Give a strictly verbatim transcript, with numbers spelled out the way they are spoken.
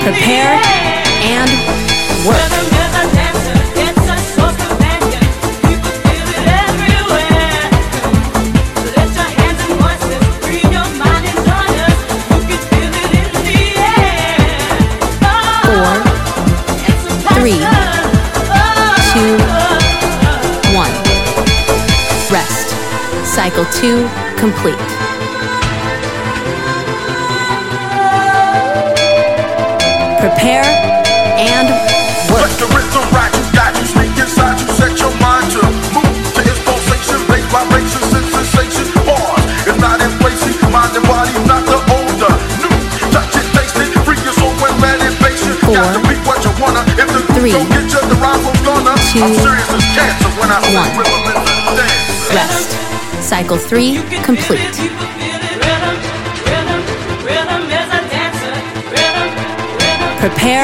Prepare and work. Four, three, two, one. Rest. Cycle two complete. Prepare and work. Let the rhythm ride you, guide you, sneak inside you, set your mind to move to its pulsation, bass vibrations and sensation. Pause, it's not in place, mind and body, not the older. New, touch it, taste it, free your soul when meditation. Four, got to be what you wanna. If the three, don't get you, the rival's gonna. two, I'm serious as cancer when I say one. rhythm is a dance. Rest. Cycle three complete. Prepare